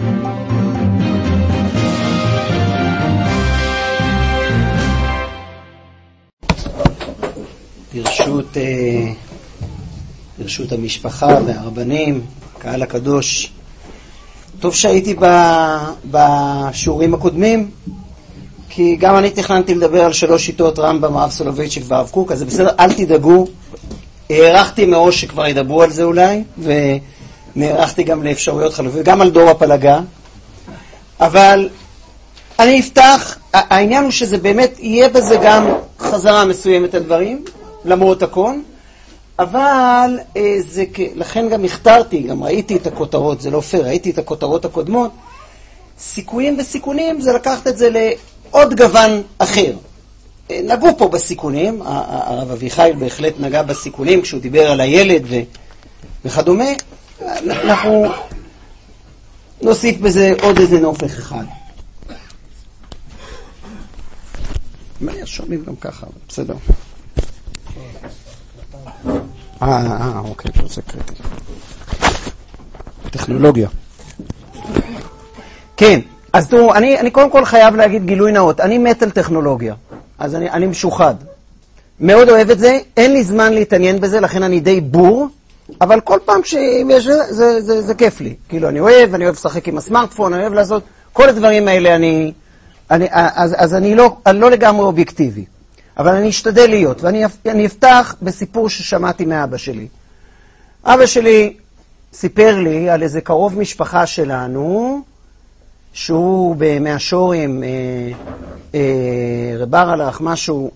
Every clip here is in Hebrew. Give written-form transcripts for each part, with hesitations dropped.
ברשות המשפחה והרבנים, הקהל הקדוש. טוב שהייתי בשיעורים הקודמים, כי גם אני תכננתי לדבר על 3 שיטות רמב"ם, הרב סולובייצ'יק והרב קוק, אז זה בסדר, אל תדאגו. הערכתי מראש שכבר ידברו על זה אולי, ונערכתי גם לאפשרויות חלופיות, גם על דור הפלגה. אבל אני אפתח, העניין הוא שזה באמת יהיה בזה גם חזרה מסוימת הדברים, למרות הכל, אבל לכן גם הכתרתי, גם ראיתי את הכותרות, זה לא פייר, ראיתי את הכותרות הקודמות. סיכויים וסיכונים זה לקחת את זה לעוד גוון אחר. נגעו פה בסיכונים, הרב אביחיל בהחלט נגע בסיכונים כשהוא דיבר על הילד וכדומה. אנחנו נוסיף בזה עוד איזה נופך אחד. שומעים גם ככה, בסדר. אוקיי, זה קריטי. טכנולוגיה. כן, אז תראו, אני קודם כל חייב להגיד גילוי נאות. אני מת על טכנולוגיה, אז אני משוחד. מאוד אוהב את זה, אין לי זמן להתעניין בזה, לכן אני די בור, אבל כל פעם שיש זה כיף לי. כאילו, אני אוהב לשחק עם הסמארטפון, אני אוהב לעשות, כל הדברים האלה אז אני לא לגמרי אובייקטיבי. אבל אני אשתדל להיות, ואני אפתח בסיפור ששמעתי מאבא שלי. אבא שלי סיפר לי על איזה קרוב משפחה שלנו, שהוא מהשורים, רבר הלך משהו,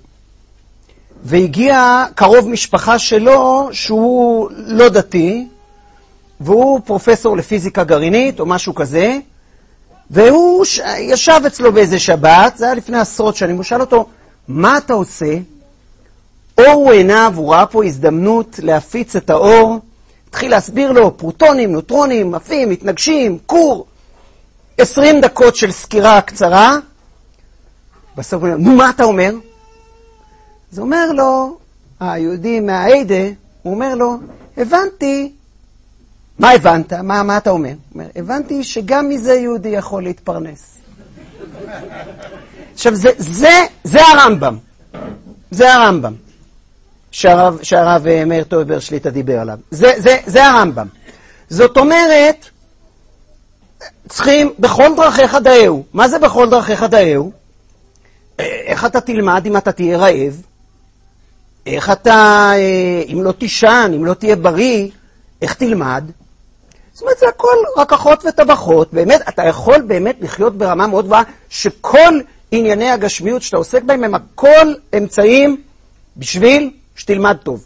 והגיע קרוב משפחה שלו, שהוא לא דתי, והוא פרופסור לפיזיקה גרעינית, או משהו כזה, והוא ישב אצלו באיזה שבת, זה היה לפני עשרות שנים, הוא שאל אותו, מה אתה עושה? אור הוא עיניו, הוא ראה פה הזדמנות להפיץ את האור, התחיל להסביר לו, פרוטונים, נוטרונים, עפים, מתנגשים, קור, 20 דקות של סקירה קצרה, בסוף הוא אומר, מה אתה אומר? אז אומר לו, היהודי מהעידה, הוא אומר לו, הבנתי, מה הבנת? מה אתה אומר? הוא אומר, הבנתי שגם מזה יהודי יכול להתפרנס. עכשיו, זה הרמב"ם. זה הרמב"ם. שהרב מאיר טויבר שליטה דיבר עליו. זה הרמב"ם. זאת אומרת, צריכים בכל דרכיך דאהו. מה זה בכל דרכיך דאהו? איך אתה תלמד אם אתה תהיה רעב? איך אתה, אם לא תישן, אם לא תהיה בריא, איך תלמד? זאת אומרת, זה הכל רקחות וטבחות. באמת, אתה יכול באמת לחיות ברמה מאוד גבוהה, שכל ענייני הגשמיות שאתה עוסק בהם הם הכל אמצעים בשביל שתלמד טוב.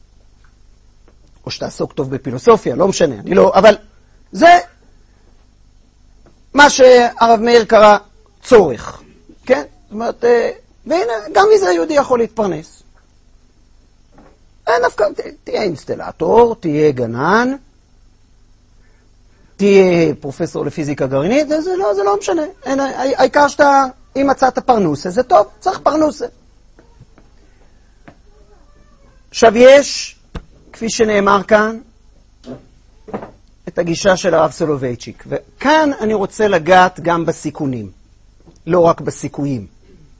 או שתעסוק טוב בפילוסופיה, לא משנה, אני לא, אבל זה מה שהרב מאיר קרא צורך, כן? זאת אומרת, והנה, גם מזה יהודי יכול להתפרנס. תהיה אינסטלטור, תהיה גנן, תהיה פרופסור לפיזיקה גרעינית, זה לא משנה. העיקר שאתה, אם מצאת פרנוסה, זה טוב, צריך פרנוסה. עכשיו יש, כפי שנאמר כאן, את הגישה של הרב סולובייצ'יק. וכאן אני רוצה לגעת גם בסיכונים, לא רק בסיכויים.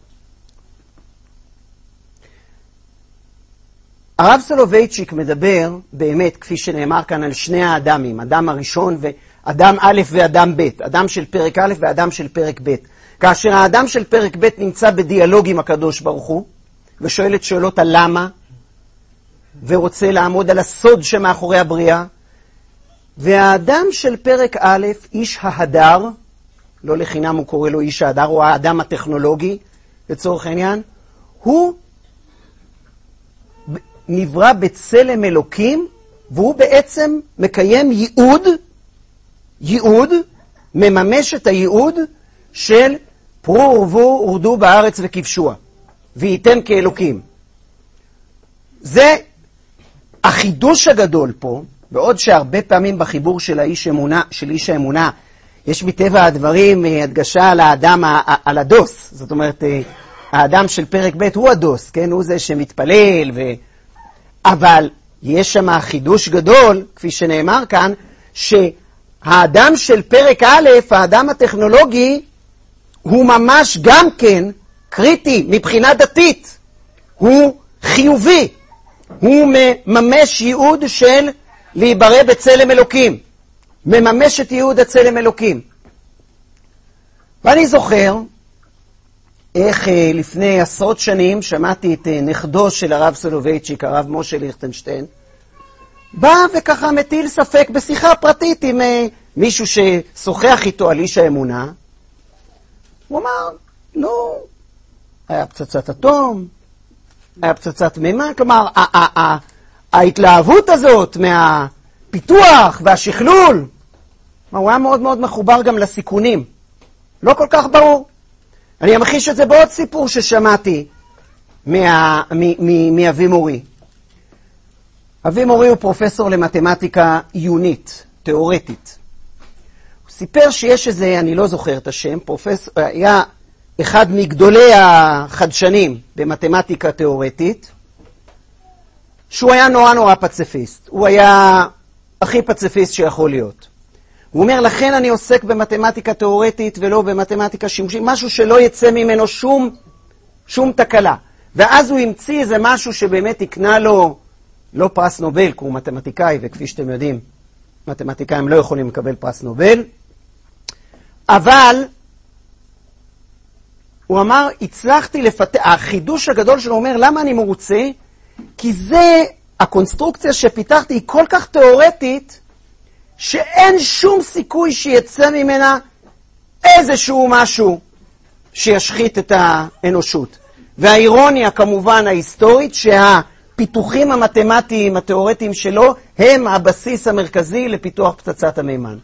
הרב סולובייצ'יק מדבר באמת, כפי שנאמר כאן, על שני האדמים, אדם הראשון ואדם א' ואדם ב', אדם של פרק א' ואדם של פרק ב'. כאשר האדם של פרק ב' נמצא בדיאלוג עם הקדוש ברוך הוא, ושואל את שאלות הלמה, ורוצה לעמוד על הסוד שמאחורי הבריאה, והאדם של פרק א', איש ההדר, לא לחינם הוא קורא לו איש ההדר, הוא האדם הטכנולוגי, לצורך העניין, הוא נברא בצלם אלוקים, והוא בעצם מקיים ייעוד, מממש את הייעוד של פרו ורבו ורדו בארץ וכבשוה, וייתם כאלוקים. זה החידוש הגדול פה, בעוד שהרבה פעמים בחיבור של איש האמונה, יש מטבע הדברים הדגשה על האדם, על הדוס. זאת אומרת, האדם של פרק ב' הוא הדוס, כן? הוא זה שמתפלל אבל יש שם חידוש גדול, כפי שנאמר כאן, האדם של פרק א', האדם הטכנולוגי, הוא ממש גם כן קריטי מבחינה דתית. הוא חיובי. הוא מממש ייעוד של להיברא בצלם אלוקים. מממש את ייעוד הצלם אלוקים. ואני זוכר איך לפני עשרות שנים שמעתי את נכדו של הרב סולובייצ'יק, הרב משה ליכטנשטיין, בא וככה מטיל ספק בשיחה פרטית עם מישהו ששוחח איתו על איש האמונה. הוא אמר, היה פצצת אטום, היה פצצת מימן, כלומר, ההתלהבות הזאת מהפיתוח והשכלול, הוא היה מאוד מאוד מחובר גם לסיכונים. לא כל כך ברור. אני אמחיש את זה בעוד סיפור ששמעתי מאבי מורי. אבי מורי הוא פרופסור למתמטיקה עיונית, תיאורטית. הוא סיפר שיש איזה, אני לא זוכר את השם, היה אחד מגדולי החדשנים במתמטיקה תיאורטית, שהוא היה נורא פציפיסט. הוא היה הכי פציפיסט שיכול להיות. הוא אומר, לכן אני עוסק במתמטיקה תיאורטית ולא במתמטיקה שימושית, משהו שלא יצא ממנו שום תקלה. ואז הוא המציא איזה משהו שבאמת יקנה לו, לא פרס נובל, כי הוא מתמטיקאי, וכפי שאתם יודעים, מתמטיקאים לא יכולים לקבל פרס נובל, אבל הוא אמר, הצלחתי לפתח, החידוש הגדול שלו אומר, למה אני מרוצה? כי זה, הקונסטרוקציה שפיתחתי היא כל כך תיאורטית, שאין שום סיכוי שיצא ממנה איזשהו משהו שישחית את האנושות. והאירוניה כמובן ההיסטורית שהפיתוחים המתמטיים התיאורטיים שלו הם הבסיס המרכזי לפיתוח פצצת המימן.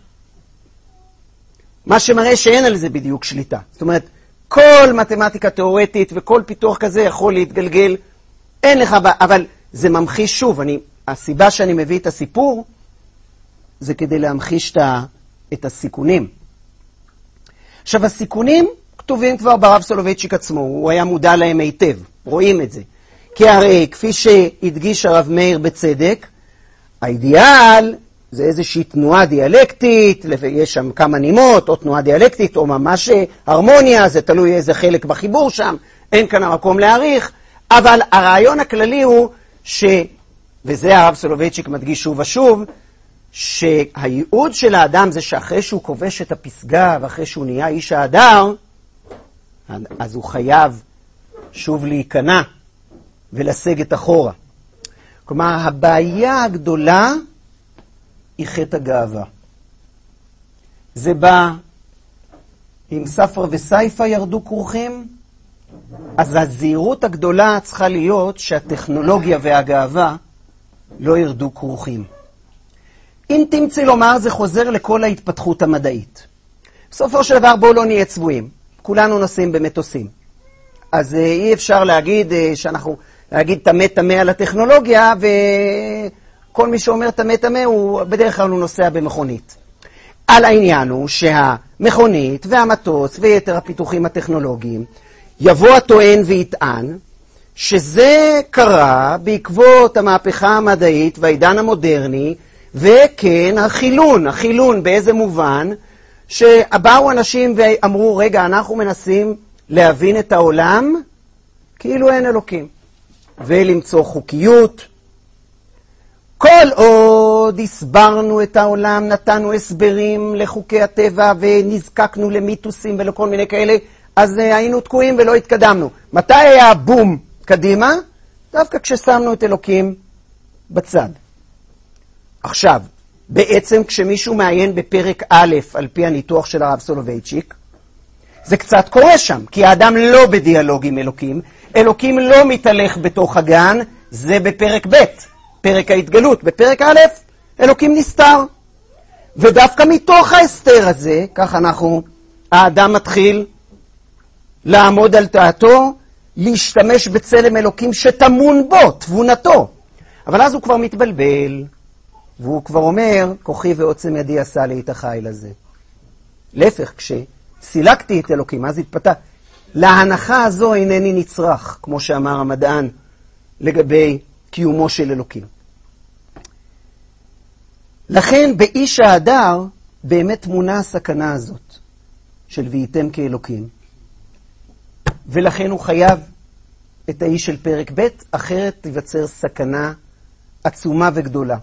מה שמראה שאין על זה בדיוק שליטה. זאת אומרת, כל מתמטיקה תיאורטית וכל פיתוח כזה יכול להתגלגל, אין לך, אבל זה ממחיש שוב, הסיבה שאני מביא את הסיפור, זה כדי להמחיש את הסיכונים. עכשיו, הסיכונים כתובים כבר ברב סולובייצ'יק עצמו, הוא היה מודע להם היטב, רואים את זה. כי הרי, כפי שהדגיש הרב מאיר בצדק, האידיאל זה איזושהי תנועה דיאלקטית, יש שם כמה נימות, או תנועה דיאלקטית, או ממש הרמוניה, זה תלוי איזה חלק בחיבור שם, אין כאן המקום להעריך, אבל הרעיון הכללי הוא וזה הרב סולובייצ'יק מדגיש שוב ושוב, שהייעוד של האדם זה שאחרי שהוא כובש את הפסגה ואחרי שהוא נהיה איש האדר, אז הוא חייב שוב להיכנע ולסגת אחורה. כלומר, הבעיה הגדולה היא חטא הגאווה. זה בא, אם ספר וסייפה ירדו כרוכים, אז הזהירות הגדולה צריכה להיות שהטכנולוגיה והגאווה לא ירדו כרוכים. אם תמצא לומר, זה חוזר לכל ההתפתחות המדעית. בסופו של דבר, בואו לא נהיה צבועים. כולנו נוסעים במטוסים. אז אי אפשר להגיד להגיד תמה על הטכנולוגיה, וכל מי שאומר תמה, הוא בדרך כלל הוא נוסע במכונית. על העניין הוא שהמכונית והמטוס ויתר הפיתוחים הטכנולוגיים, יבוא הטוען ויטען, שזה קרה בעקבות המהפכה המדעית והעידן המודרני, וכן, החילון באיזה מובן, שבאו אנשים ואמרו, רגע, אנחנו מנסים להבין את העולם, כאילו אין אלוקים, ולמצוא חוקיות. כל עוד הסברנו את העולם, נתנו הסברים לחוקי הטבע, ונזקקנו למיתוסים ולכל מיני כאלה, אז היינו תקועים ולא התקדמנו. מתי היה הבום קדימה? דווקא כששמנו את אלוקים בצד. עכשיו, בעצם כשמישהו מעיין בפרק א' על פי הניתוח של הרב סולובייצ'יק, זה קצת קורה שם, כי האדם לא בדיאלוג עם אלוקים, אלוקים לא מתהלך בתוך הגן, זה בפרק ב', פרק ההתגלות. בפרק א', אלוקים נסתר. ודווקא מתוך ההסתר הזה, כך האדם מתחיל לעמוד על דעתו, להשתמש בצלם אלוקים שטמון בו, תבונתו. אבל אז הוא כבר מתבלבל, והוא כבר אומר, כוחי ועוצם ידי עשה לי את החיל הזה. להפך, כשסילקתי את אלוקים, אז התפתה. להנחה הזו אינני נצרך, כמו שאמר המדען, לגבי קיומו של אלוקים. לכן באיש האדר באמת תמונה הסכנה הזאת של והייתם כאלוקים. ולכן הוא חייב את האיש של פרק ב', אחרת תיווצר סכנה עצומה וגדולה.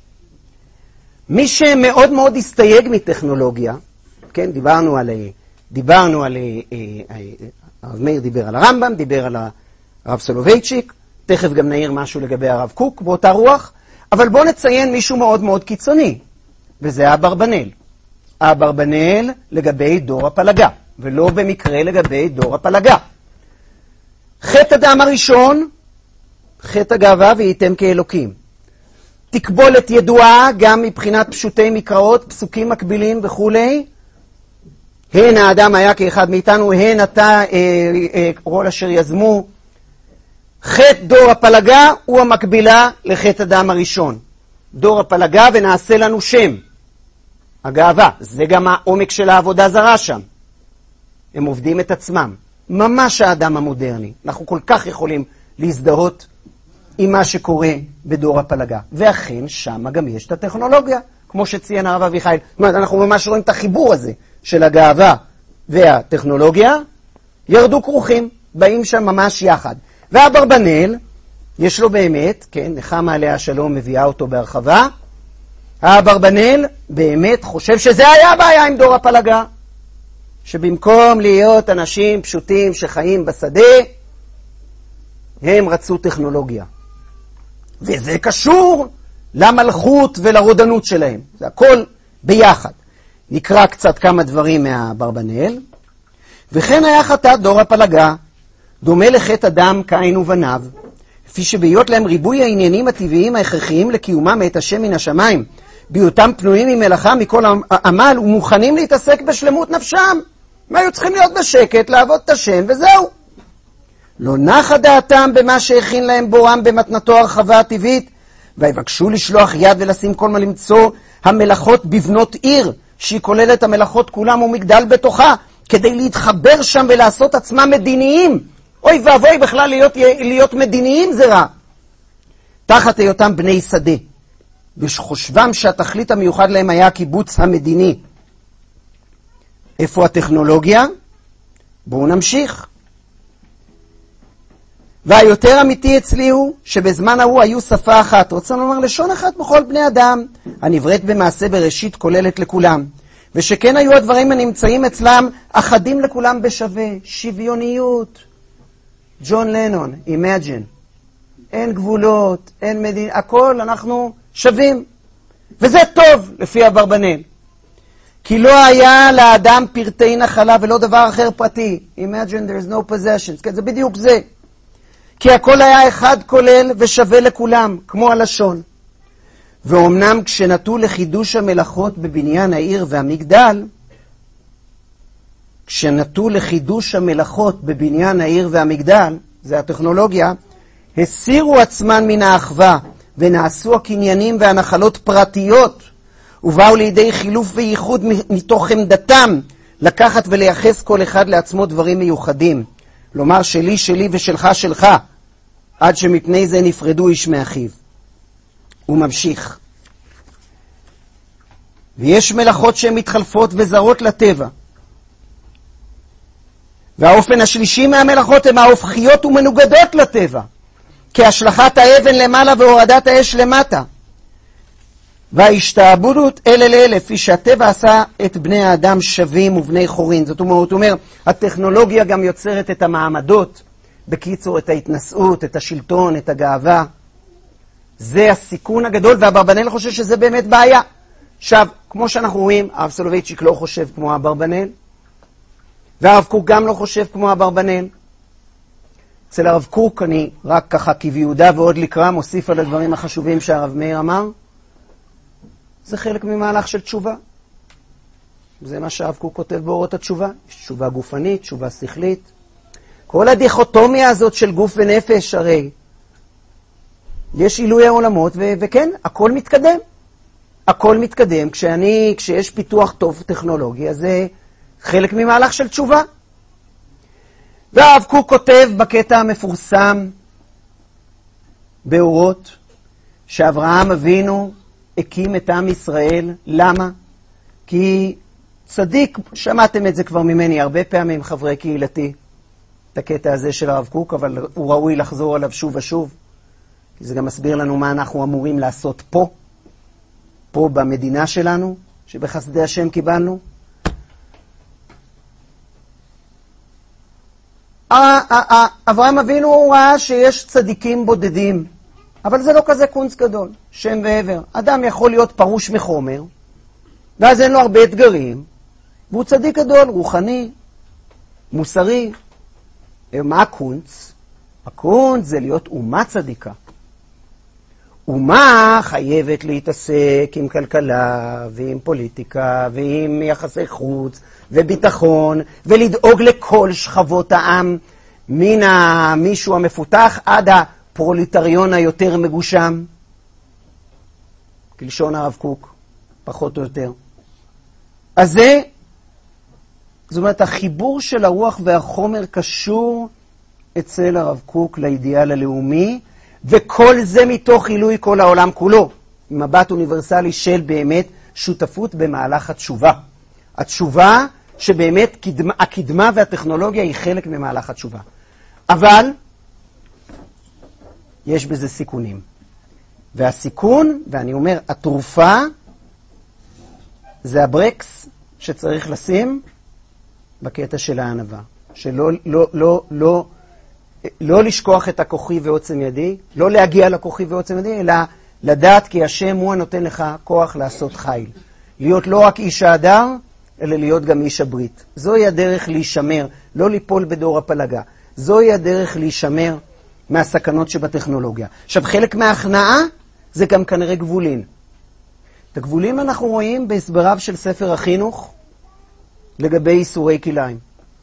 מי שמאוד מאוד הסתייג מטכנולוגיה, כן, דיברנו על הרב מאיר דיבר על הרמב"ם, דיבר על הרב סולובייצ'יק, תכף גם נעיר משהו לגבי הרב קוק באותה רוח, אבל בואו נציין מישהו מאוד מאוד קיצוני, וזה אברבנאל. אברבנאל לגבי דור הפלגה, ולא במקרה לגבי דור הפלגה. חטא אדם הראשון, חטא הגאווה והייתם כאלוקים. תקבולת ידועה גם מבחינת פשוטי מקראות, פסוקים מקבילים וכו'. הן האדם היה כאחד מאיתנו, הן אתה כל אשר יזמו. חטא דור הפלגה הוא המקבילה לחטא אדם הראשון. דור הפלגה ונעשה לנו שם. הגאווה, זה גם העומק של העבודה זרה שם. הם עובדים את עצמם. ממש האדם המודרני. אנחנו כל כך יכולים להזדהות עם מה שקורה בדור הפלגה. ואכן, שם גם יש את הטכנולוגיה, כמו שציין הרב אביחיל. זאת אומרת, אנחנו ממש רואים את החיבור הזה של הגאווה והטכנולוגיה. ירדו כרוכים, באים שם ממש יחד. ואברבנאל, יש לו באמת, כן, נחמה עליה השלום מביאה אותו בהרחבה, האברבנאל באמת חושב שזה היה הבעיה עם דור הפלגה. שבמקום להיות אנשים פשוטים שחיים בשדה, הם רצו טכנולוגיה. וזה קשור למלכות ולרודנות שלהם. זה הכל ביחד. נקרא קצת כמה דברים מהאברבנאל. וכן היה חטאת דור הפלגה, דומה לחטא אדם קין ובניו, לפי שבהיות להם ריבוי העניינים הטבעיים ההכרחיים לקיומם מאת השם מן השמיים, בהיותם פנויים ממלאכה מכל עמל ומוכנים להתעסק בשלמות נפשם. הם היו צריכים להיות בשקט, לעבוד את השם, וזהו. לא נחה דעתם במה שהכין להם בורם במתנתו הרחבה הטבעית, ויבקשו לשלוח יד ולשים כל מה למצוא המלאכות בבנות עיר, שהיא כוללת המלאכות כולם ומגדל בתוכה, כדי להתחבר שם ולעשות עצמם מדיניים. אוי ואבוי בכלל להיות מדיניים זה רע. תחת היותם בני שדה, וחושבם שהתכלית המיוחד להם היה הקיבוץ המדיני. איפה הטכנולוגיה? בואו נמשיך. והיותר אמיתי אצלי הוא שבזמן ההוא היו שפה אחת, רוצה לומר לשון אחת בכל בני אדם, הנבראת במעשה בראשית כוללת לכולם, ושכן היו הדברים הנמצאים אצלם אחדים לכולם בשווה, שוויוניות. ג'ון לנון, Imagine. אין גבולות, אין מדינה, הכל אנחנו שווים. וזה טוב לפי אברבנאל. כי לא היה לאדם פרטי נחלה ולא דבר אחר פרטי. Imagine there is no possessions. כן, זה בדיוק זה. כי הכל היה אחד כולל ושווה לכולם, כמו הלשון. ואומנם כשנטו לחידוש המלאכות בבניין העיר והמגדל, זה הטכנולוגיה, הסירו עצמן מן האחווה ונעשו הקניינים והנחלות פרטיות, ובאו לידי חילוף וייחוד מתוך עמדתם לקחת ולייחס כל אחד לעצמו דברים מיוחדים. לומר שלי שלי ושלך שלך, עד שמפני זה נפרדו איש מאחיו. הוא ממשיך. ויש מלאכות שהן מתחלפות וזרות לטבע. והאופן השלישי מהמלאכות הן ההופכיות ומנוגדות לטבע, כהשלכת האבן למעלה והורדת האש למטה. וההשתעבדות אלה לאלה, לפי שהטבע עשה את בני האדם שווים ובני חורין. זאת אומרת, הטכנולוגיה גם יוצרת את המעמדות, בקיצור את ההתנשאות, את השלטון, את הגאווה. זה הסיכון הגדול, והאברבנאל חושב שזה באמת בעיה. עכשיו, כמו שאנחנו רואים, הרב סולובייצ'יק לא חושב כמו האברבנאל, והרב קוק גם לא חושב כמו אברבנאל. אצל הרב קוק אני רק ככה כביהודה ועוד לקרוא מוסיף על הדברים החשובים שהרב מאיר אמר. זה חלק ממהלך של תשובה. זה מה שהרב קוק כותב באורות התשובה. יש תשובה גופנית, תשובה שכלית. כל הדיכוטומיה הזאת של גוף ונפש, הרי יש עילוי העולמות, וכן, הכל מתקדם. הכל מתקדם. כשיש פיתוח טוב טכנולוגיה, זה חלק ממהלך של תשובה. והרב קוק כותב בקטע המפורסם באורות, שאברהם אבינו הקים את עם ישראל. למה? כי צדיק, שמעתם את זה כבר ממני הרבה פעמים, חברי קהילתי, את הקטע הזה של הרב קוק, אבל הוא ראוי לחזור עליו שוב ושוב, כי זה גם מסביר לנו מה אנחנו אמורים לעשות פה במדינה שלנו, שבחסדי השם קיבלנו. אברהם אבינו ראה שיש צדיקים בודדים, אבל זה לא כזה קונץ גדול, שם ועבר. אדם יכול להיות פרוש מחומר, ואז אין לו הרבה אתגרים, והוא צדיק גדול, רוחני, מוסרי. מה הקונץ? הקונץ זה להיות אומה צדיקה. אומה חייבת להתעסק עם כלכלה ועם פוליטיקה ועם יחסי חוץ וביטחון, ולדאוג לכל שכבות העם, מן מישהו המפותח עד הפרולטריון היותר מגושם, כלשון הרב קוק, פחות או יותר. אז זאת אומרת, החיבור של הרוח והחומר קשור אצל הרב קוק לאידיאל הלאומי, וכל זה מתוך עילוי כל העולם כולו, מבט אוניברסלי של באמת שותפות במהלך התשובה. התשובה שבאמת הקדמה והטכנולוגיה היא חלק ממהלך התשובה. אבל יש בזה סיכונים. והסיכון, ואני אומר, התרופה, זה הברקס שצריך לשים בקטע של הענווה. שלא לא לשכוח את הכוחי ועוצם ידי, לא להגיע לכוחי ועוצם ידי, אלא לדעת כי השם הוא הנותן לך כוח לעשות חיל. להיות לא רק איש ההדר, אלא להיות גם איש הברית. זוהי הדרך להישמר, לא ליפול בדור הפלגה. זוהי הדרך להישמר מהסכנות שבטכנולוגיה. עכשיו, חלק מההכנעה זה גם כנראה גבולין. את הגבולים אנחנו רואים בהסבריו של ספר החינוך לגבי איסורי כליים.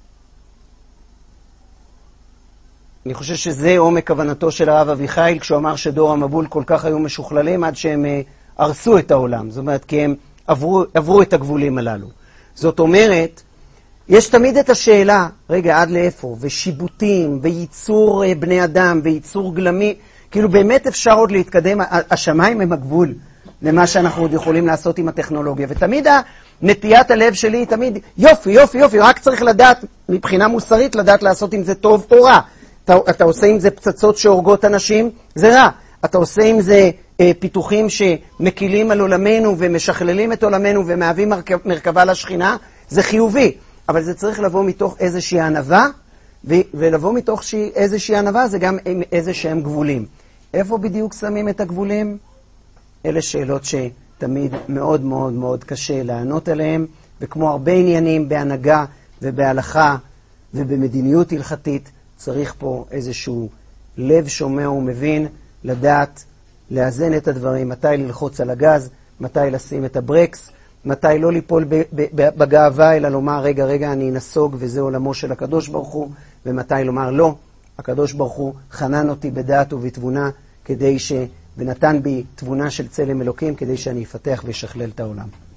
אני חושב שזה עומק כוונתו של הרב אביחיל, כשהוא אמר שדור המבול כל כך היו משוכללים עד שהם הרסו את העולם. זאת אומרת, כי הם עברו את הגבולים הללו. זאת אומרת, יש תמיד את השאלה, רגע, עד לאיפה? ושיבוטים, וייצור בני אדם, וייצור גלמי, כאילו באמת אפשר עוד להתקדם, השמיים הם הגבול למה שאנחנו עוד יכולים לעשות עם הטכנולוגיה. ותמיד נטיית הלב שלי היא תמיד, יופי, יופי, יופי, רק צריך לדעת, מבחינה מוסרית, לדעת לעשות עם זה טוב או רע. אתה עושה עם זה פצצות שהורגות אנשים, זה רע. אתה עושה עם זה פיתוחים שמקילים על עולמנו ומשכללים את עולמנו ומהווים מרכבה לשכינה, זה חיובי. אבל זה צריך לבוא מתוך איזושהי ענווה, ולבוא מתוך איזושהי ענווה זה גם איזשהם גבולים. איפה בדיוק שמים את הגבולים? אלה שאלות שתמיד מאוד מאוד מאוד קשה לענות עליהן, וכמו הרבה עניינים בהנהגה ובהלכה ובמדיניות הלכתית, צריך פה איזשהו לב שומע ומבין, לדעת, לאזן את הדברים, מתי ללחוץ על הגז, מתי לשים את הברקס, מתי לא ליפול בגאווה, אלא לומר, רגע, אני נסוג וזה עולמו של הקדוש ברוך הוא, ומתי לומר, לא, הקדוש ברוך הוא חנן אותי בדעת ובתבונה, ונתן בי תבונה של צלם אלוקים, כדי שאני אפתח וישכלל את העולם.